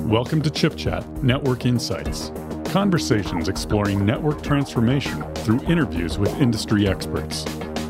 Welcome to Chip Chat Network Insights. Conversations exploring network transformation through interviews with industry experts.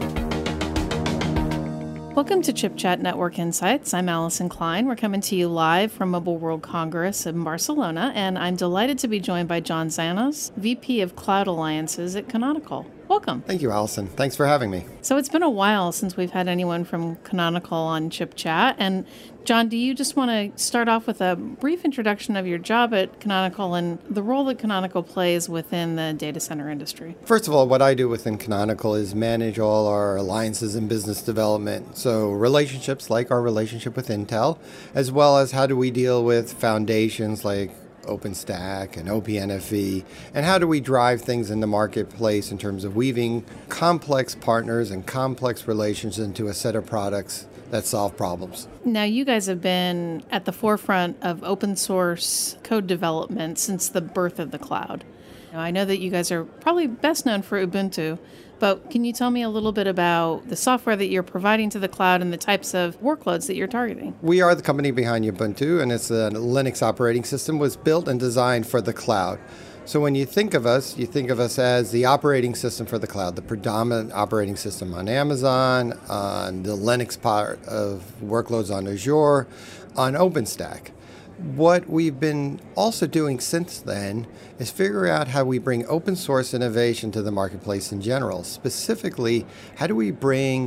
Welcome to Chip Chat Network Insights. I'm Allison Klein. We're coming to you live from Mobile World Congress in Barcelona, and I'm delighted to be joined by John Zanos, VP of Cloud Alliances at Canonical. Welcome. Thank you, Allison. Thanks for having me. So it's been a while since we've had anyone from Canonical on Chip Chat. And John, do you just want to start off with a brief introduction of your job at Canonical and the role that Canonical plays within the data center industry? First of all, what I do within Canonical is manage all our alliances and business development. So relationships like our relationship with Intel, as well as how do we deal with foundations like OpenStack and OPNFV, and how do we drive things in the marketplace in terms of weaving complex partners and complex relations into a set of products that solve problems. Now, you guys have been at the forefront of open source code development since the birth of the cloud. Now, I know that you guys are probably best known for Ubuntu, but can you tell me a little bit about the software that you're providing to the cloud and the types of workloads that you're targeting? We are the company behind Ubuntu, and it's a Linux operating system was built and designed for the cloud. So when you think of us as the operating system for the cloud, the predominant operating system on Amazon, on the Linux part of workloads on Azure, on OpenStack. What we've been also doing since then is figure out how we bring open source innovation to the marketplace in general. Specifically, how do we bring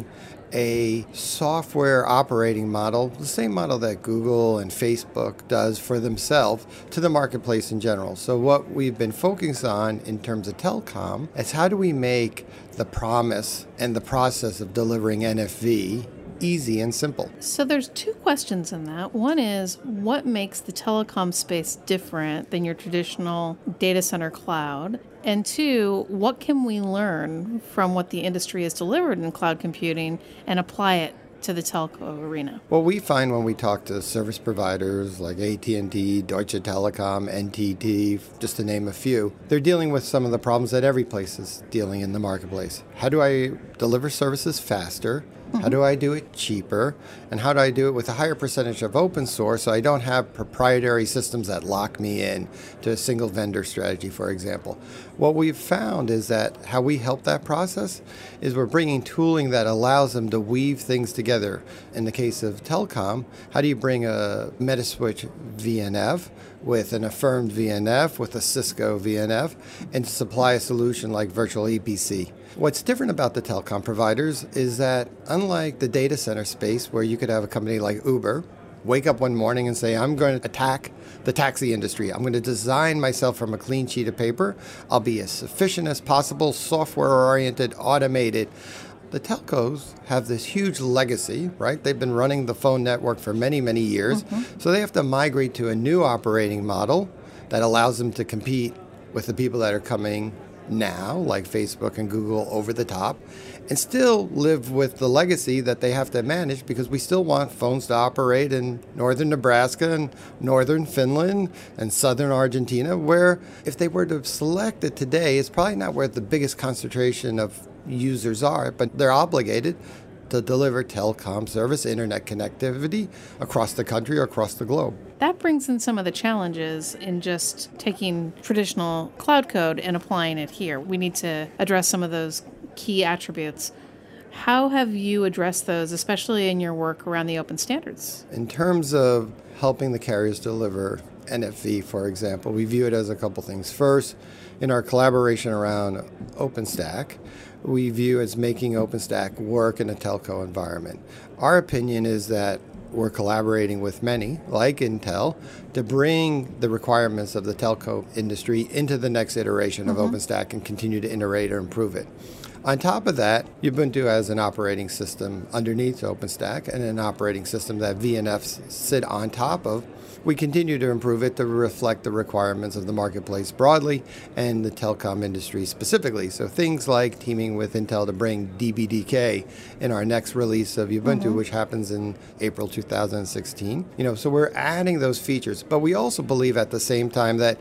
a software operating model, the same model that Google and Facebook does for themselves, to the marketplace in general. So what we've been focused on in terms of telecom is how do we make the promise and the process of delivering NFV easy and simple. So there's two questions in that. One is, what makes the telecom space different than your traditional data center cloud? And two, what can we learn from what the industry has delivered in cloud computing and apply it to the telco arena? What we find when we talk to service providers like AT&T, Deutsche Telekom, NTT, just to name a few, they're dealing with some of the problems that every place is dealing in the marketplace. How do I deliver services faster? How do I do it cheaper? And how do I do it with a higher percentage of open source so I don't have proprietary systems that lock me in to a single vendor strategy, for example? What we've found is that how we help that process is we're bringing tooling that allows them to weave things together. In the case of telecom, how do you bring a Metaswitch VNF with an Affirmed VNF, with a Cisco VNF, and supply a solution like virtual EPC? What's different about the telecom providers is that unlike the data center space where you could have a company like Uber wake up one morning and say, I'm going to attack the taxi industry. I'm going to design myself from a clean sheet of paper. I'll be as efficient as possible, software-oriented, automated. The telcos have this huge legacy, right? They've been running the phone network for many, many years. So they have to migrate to a new operating model that allows them to compete with the people that are coming now, like Facebook and Google, over the top, and still live with the legacy that they have to manage because we still want phones to operate in northern Nebraska and northern Finland and southern Argentina, where if they were to select it today, it's probably not where the biggest concentration of users are, but they're obligated to deliver telecom service, internet connectivity across the country or across the globe. That brings in some of the challenges in just taking traditional cloud code and applying it here. We need to address some of those key attributes. How have you addressed those, especially in your work around the open standards? In terms of helping the carriers deliver NFV, for example, we view it as a couple things. First, in our collaboration around OpenStack, we view as making OpenStack work in a telco environment. Our opinion is that we're collaborating with many, like Intel, to bring the requirements of the telco industry into the next iteration of OpenStack and continue to iterate or improve it. On top of that, Ubuntu has an operating system underneath OpenStack and an operating system that VNFs sit on top of. We continue to improve it to reflect the requirements of the marketplace broadly and the telecom industry specifically. So things like teaming with Intel to bring DBDK in our next release of Ubuntu, which happens in April 2016. So we're adding those features, but we also believe at the same time that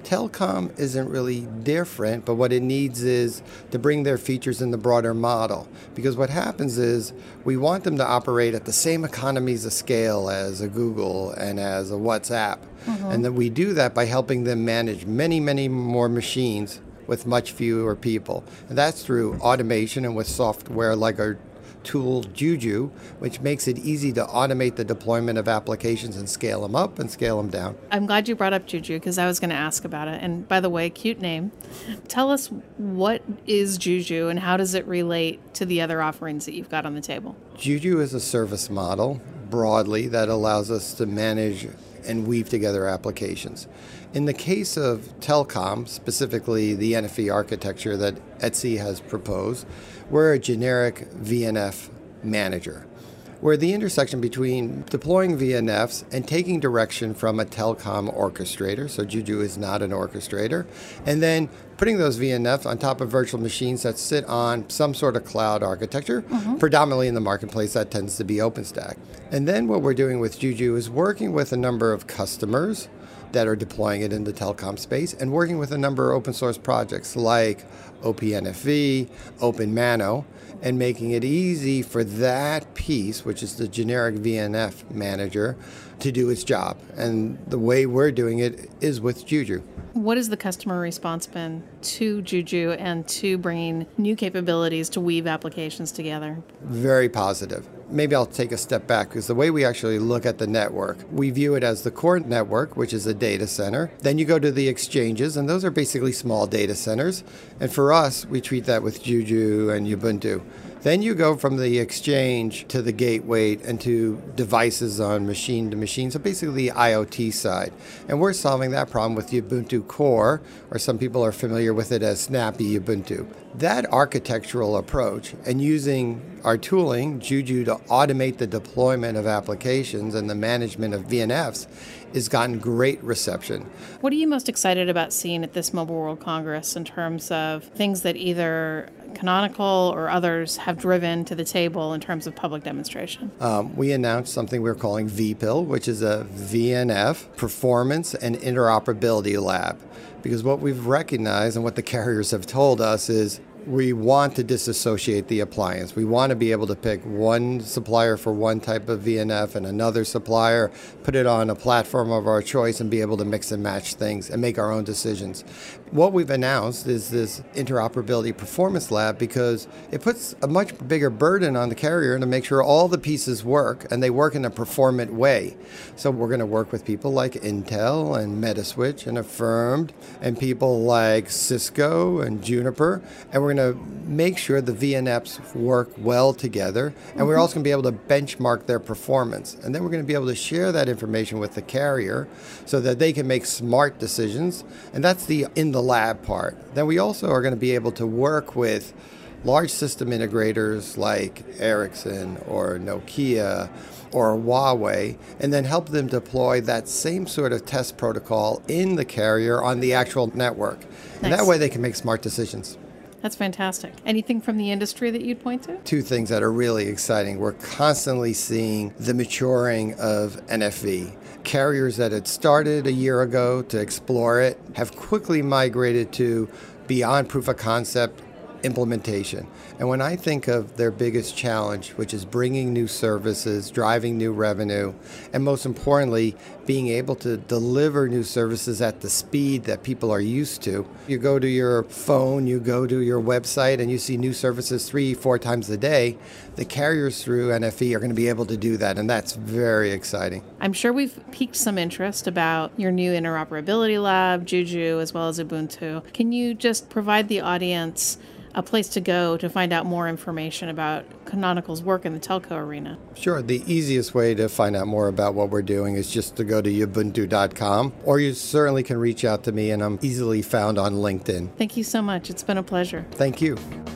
Telcom isn't really different, but what it needs is to bring their features in the broader model. Because what happens is we want them to operate at the same economies of scale as a Google and as a WhatsApp. And then we do that by helping them manage many, many more machines with much fewer people. And that's through automation and with software like our tool Juju, which makes it easy to automate the deployment of applications and scale them up and scale them down. I'm glad you brought up Juju because I was going to ask about it. And by the way, cute name. Tell us, what is Juju and how does it relate to the other offerings that you've got on the table? Juju is a service model broadly that allows us to manage and weave together applications. In the case of Telcom, specifically the NFV architecture that Etsy has proposed, we're a generic VNF manager. We're the intersection between deploying VNFs and taking direction from a telecom orchestrator, so Juju is not an orchestrator, and then putting those VNFs on top of virtual machines that sit on some sort of cloud architecture. Predominantly in the marketplace, that tends to be OpenStack. And then what we're doing with Juju is working with a number of customers that are deploying it in the telecom space and working with a number of open source projects like OPNFV, OpenMano, and making it easy for that piece, which is the generic VNF manager, to do its job. And the way we're doing it is with Juju. What has the customer response been to Juju and to bringing new capabilities to weave applications together? Very positive. Maybe I'll take a step back because the way we actually look at the network, we view it as the core network, which is a data center. Then you go to the exchanges, and those are basically small data centers. And for us, we treat that with Juju and Ubuntu. Then you go from the exchange to the gateway and to devices on machine to machine, so basically the IoT side. And we're solving that problem with the Ubuntu Core, or some people are familiar with it as Snappy Ubuntu. That architectural approach and using our tooling, Juju, to automate the deployment of applications and the management of VNFs has gotten great reception. What are you most excited about seeing at this Mobile World Congress in terms of things that either Canonical or others have driven to the table in terms of public demonstration? We announced something we're calling VPIL, which is a VNF Performance and Interoperability Lab. Because what we've recognized and what the carriers have told us is we want to disassociate the appliance. We want to be able to pick one supplier for one type of VNF and another supplier, put it on a platform of our choice and be able to mix and match things and make our own decisions. What we've announced is this Interoperability Performance Lab because it puts a much bigger burden on the carrier to make sure all the pieces work and they work in a performant way. So we're going to work with people like Intel and Metaswitch and Affirmed and people like Cisco and Juniper, and we're going to make sure the VNFs work well together, and we're also going to be able to benchmark their performance. And then we're going to be able to share that information with the carrier so that they can make smart decisions, and that's the in the lab part. Then we also are going to be able to work with large system integrators like Ericsson or Nokia or Huawei, and then help them deploy that same sort of test protocol in the carrier on the actual network. Nice. And that way they can make smart decisions. That's fantastic. Anything from the industry that you'd point to? Two things that are really exciting. We're constantly seeing the maturing of NFV. Carriers that had started a year ago to explore it have quickly migrated to beyond proof of concept implementation. And when I think of their biggest challenge, which is bringing new services, driving new revenue, and most importantly, being able to deliver new services at the speed that people are used to. You go to your phone, you go to your website, and you see new services 3-4 times a day. The carriers through NFV are going to be able to do that, and that's very exciting. I'm sure we've piqued some interest about your new interoperability lab, Juju, as well as Ubuntu. Can you just provide the audience a place to go to find out more information about Canonical's work in the telco arena? Sure. The easiest way to find out more about what we're doing is just to go to ubuntu.com, or you certainly can reach out to me, and I'm easily found on LinkedIn. Thank you so much. It's been a pleasure. Thank you.